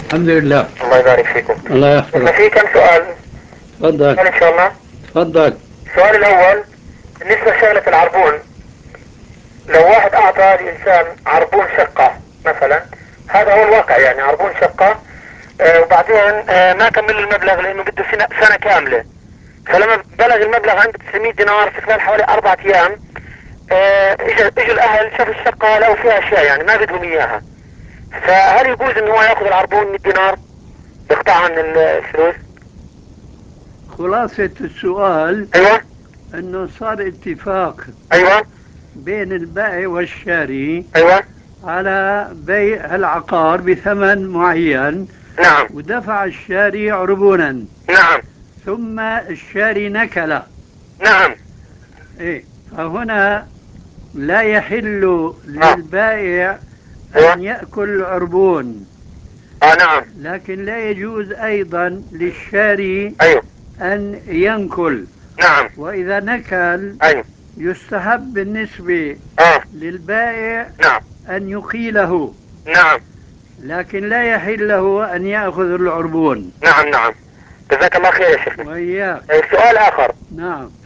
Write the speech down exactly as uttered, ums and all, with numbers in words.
الحمد لله. الله يبارك فيكم. الله إذا يحفظك. في كم سؤال؟ تفضل. سؤال إن شاء الله. تفضل. السؤال الأول بالنسبة لشغلة العربون، لو واحد أعطى لإنسان عربون شقة مثلا، هذا هو الواقع يعني عربون شقة، آه وبعدين آه ما كمل المبلغ لأنه بده سنة, سنة كاملة، فلما بلغ المبلغ عند تسعمية دينار في خلال حوالي أربعة أيام، آه اجوا اجوا الأهل شافوا الشقة لقوا فيها أشياء يعني ما بدهم إياها، فهل يجوز إنه هو يأخذ العربون مية دينار يقطعها عن الفلوس؟ خلاصة السؤال أيوة. أنه صار اتفاق أيوة. بين البائع والشاري أيوة. على بيع العقار بثمن معين، نعم. ودفع الشاري عربونا، نعم. ثم الشاري نكل. نعم. إيه، فهنا لا يحل اه. للبائع أيوة. أن يأكل العربون، اه. نعم. لكن لا يجوز أيضا للشاري أيوة. أن ينكل. نعم. وإذا نكل أيوة. يستحب بالنسبة اه. للبائع نعم. أن يقيله، نعم. لكن لا يحل له أن يأخذ العربون. نعم. نعم. جزاك الله خير يا شيخنا. وإياك. آه، سؤال آخر، نعم.